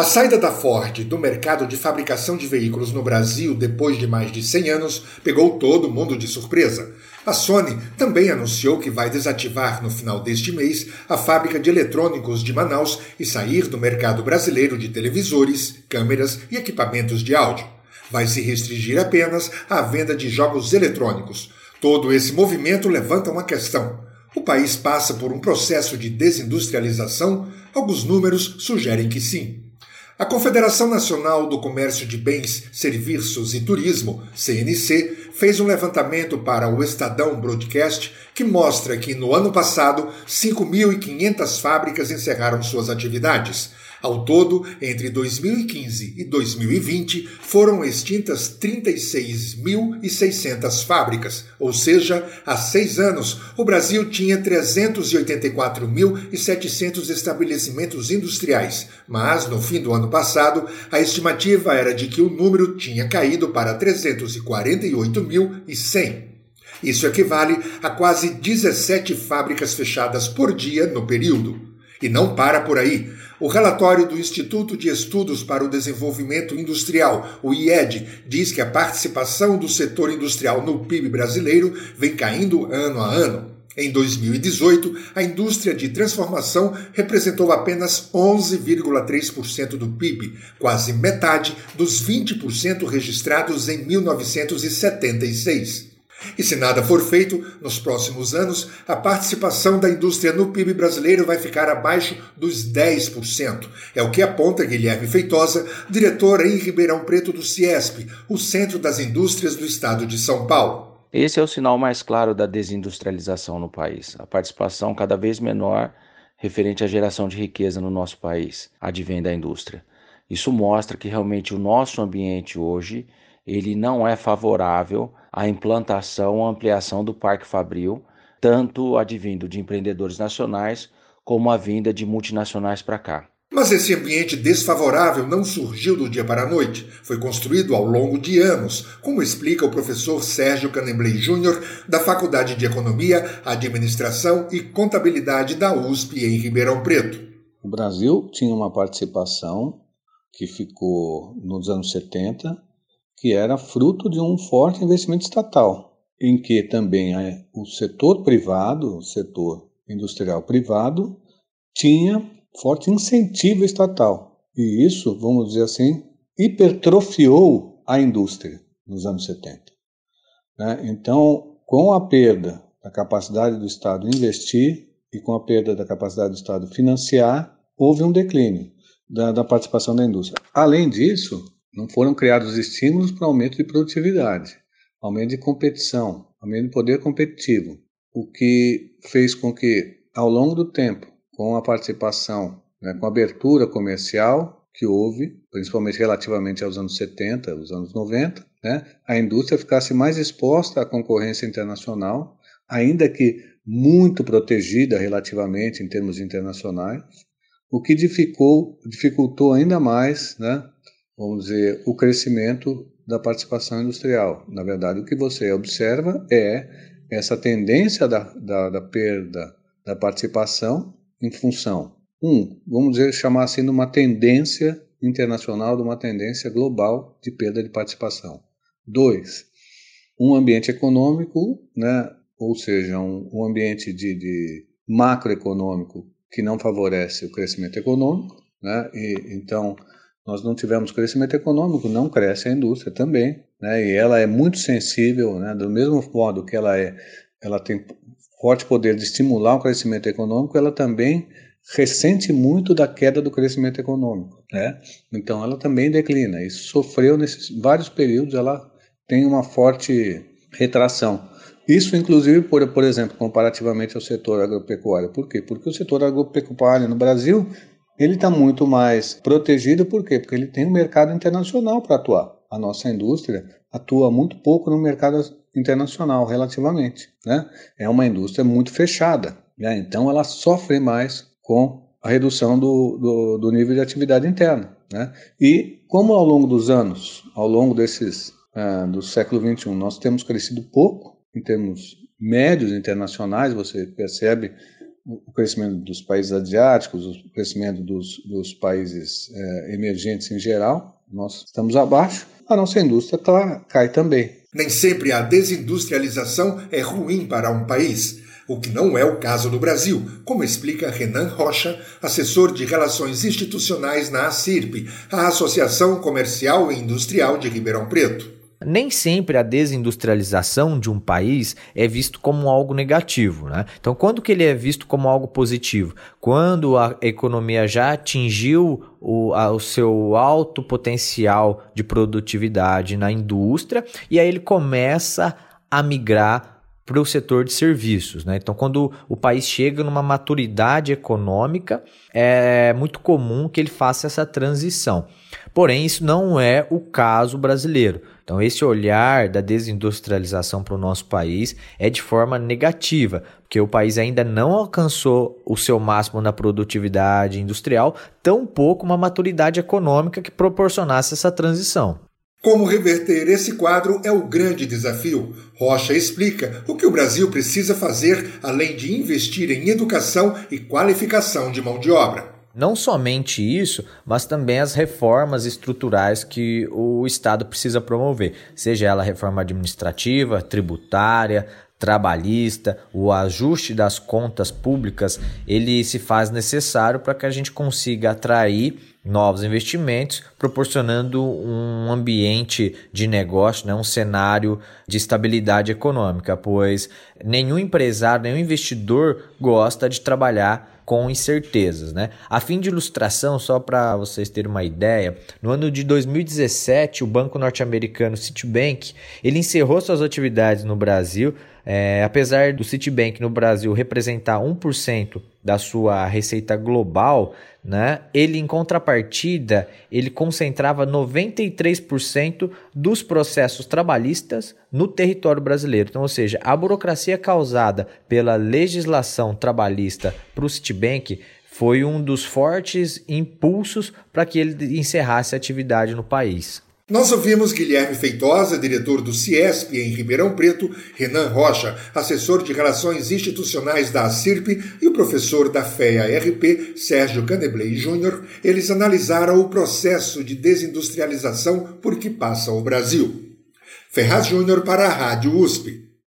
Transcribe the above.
A saída da Ford do mercado de fabricação de veículos no Brasil depois de mais de 100 anos pegou todo mundo de surpresa. A Sony também anunciou que vai desativar no final deste mês a fábrica de eletrônicos de Manaus e sair do mercado brasileiro de televisores, câmeras e equipamentos de áudio. Vai se restringir apenas à venda de jogos eletrônicos. Todo esse movimento levanta uma questão. O país passa por um processo de desindustrialização? Alguns números sugerem que sim. A Confederação Nacional do Comércio de Bens, Serviços e Turismo, CNC, fez um levantamento para o Estadão Broadcast que mostra que no ano passado 5.500 fábricas encerraram suas atividades. Ao todo, entre 2015 e 2020, foram extintas 36.600 fábricas, ou seja, há 6 anos, o Brasil tinha 384.700 estabelecimentos industriais, mas, no fim do ano passado, a estimativa era de que o número tinha caído para 348.100. Isso equivale a quase 17 fábricas fechadas por dia no período. E não para por aí. O relatório do Instituto de Estudos para o Desenvolvimento Industrial, o IED, diz que a participação do setor industrial no PIB brasileiro vem caindo ano a ano. Em 2018, a indústria de transformação representou apenas 11,3% do PIB, quase metade dos 20% registrados em 1976. E se nada for feito, nos próximos anos, a participação da indústria no PIB brasileiro vai ficar abaixo dos 10%. É o que aponta Guilherme Feitosa, diretor em Ribeirão Preto do CIESP, o Centro das Indústrias do Estado de São Paulo. Esse é o sinal mais claro da desindustrialização no país. A participação cada vez menor referente à geração de riqueza no nosso país, advém da indústria. Isso mostra que realmente o nosso ambiente hoje ele não é favorável à implantação ou ampliação do parque fabril, tanto advindo de empreendedores nacionais como a vinda de multinacionais para cá. Mas esse ambiente desfavorável não surgiu do dia para a noite, foi construído ao longo de anos, como explica o professor Sérgio Canemblet Júnior, da Faculdade de Economia, Administração e Contabilidade da USP em Ribeirão Preto. O Brasil tinha uma participação que ficou nos anos 70, que era fruto de um forte investimento estatal, em que também o setor privado, o setor industrial privado, tinha forte incentivo estatal. E isso, vamos dizer assim, hipertrofiou a indústria nos anos 70. Então, com a perda da capacidade do Estado investir e com a perda da capacidade do Estado financiar, houve um declínio da participação da indústria. Além disso, não foram criados estímulos para aumento de produtividade, aumento de competição, aumento de poder competitivo, o que fez com que, ao longo do tempo, com a participação, com a abertura comercial que houve, principalmente relativamente aos anos 70, aos anos 90, a indústria ficasse mais exposta à concorrência internacional, ainda que muito protegida relativamente em termos internacionais, o que dificultou ainda mais, vamos dizer, o crescimento da participação industrial. Na verdade, o que você observa é essa tendência da perda da participação em função, vamos dizer, chamar assim de uma tendência internacional, de uma tendência global de perda de participação. 2, um ambiente econômico, ou seja, um ambiente de macroeconômico que não favorece o crescimento econômico, então nós não tivemos crescimento econômico, não cresce a indústria também, e ela é muito sensível, do mesmo modo que ela tem forte poder de estimular o crescimento econômico, ela também ressente muito da queda do crescimento econômico, Então ela também declina, isso sofreu nesses vários períodos, ela tem uma forte retração. Isso, inclusive, por exemplo, comparativamente ao setor agropecuário. Por quê? Porque o setor agropecuário no Brasil ele está muito mais protegido, por quê? Porque ele tem um mercado internacional para atuar. A nossa indústria atua muito pouco no mercado internacional, relativamente. É uma indústria muito fechada, então ela sofre mais com a redução do nível de atividade interna. E como ao longo dos anos, ao longo do século XXI, nós temos crescido pouco em termos médios internacionais, você percebe o crescimento dos países asiáticos, o crescimento dos países emergentes em geral, nós estamos abaixo, a nossa indústria cai também. Nem sempre a desindustrialização é ruim para um país, o que não é o caso do Brasil, como explica Renan Rocha, assessor de Relações Institucionais na ACIRP, a Associação Comercial e Industrial de Ribeirão Preto. Nem sempre a desindustrialização de um país é visto como algo negativo, né? Então, quando que ele é visto como algo positivo? Quando a economia já atingiu o seu alto potencial de produtividade na indústria e aí ele começa a migrar para o setor de serviços, né? Então, quando o país chega numa maturidade econômica, é muito comum que ele faça essa transição. Porém, isso não é o caso brasileiro. Então, esse olhar da desindustrialização para o nosso país é de forma negativa, porque o país ainda não alcançou o seu máximo na produtividade industrial, tampouco uma maturidade econômica que proporcionasse essa transição. Como reverter esse quadro é o grande desafio. Rocha explica o que o Brasil precisa fazer além de investir em educação e qualificação de mão de obra. Não somente isso, mas também as reformas estruturais que o Estado precisa promover, seja ela reforma administrativa, tributária, trabalhista, o ajuste das contas públicas, ele se faz necessário para que a gente consiga atrair novos investimentos, proporcionando um ambiente de negócio, né, um cenário de estabilidade econômica, pois nenhum empresário, nenhum investidor gosta de trabalhar com incertezas, né? A fim de ilustração, só para vocês terem uma ideia, no ano de 2017, o banco norte-americano Citibank, ele encerrou suas atividades no Brasil. Apesar do Citibank no Brasil representar 1% da sua receita global, né, ele em contrapartida, ele concentrava 93% dos processos trabalhistas no território brasileiro. Então, ou seja, a burocracia causada pela legislação trabalhista para o Citibank foi um dos fortes impulsos para que ele encerrasse a atividade no país. Nós ouvimos Guilherme Feitosa, diretor do CIESP em Ribeirão Preto, Renan Rocha, assessor de Relações Institucionais da ACIRP, e o professor da FEA-RP, Sérgio Canebley Júnior. Eles analisaram o processo de desindustrialização por que passa o Brasil. Ferraz Júnior para a Rádio USP.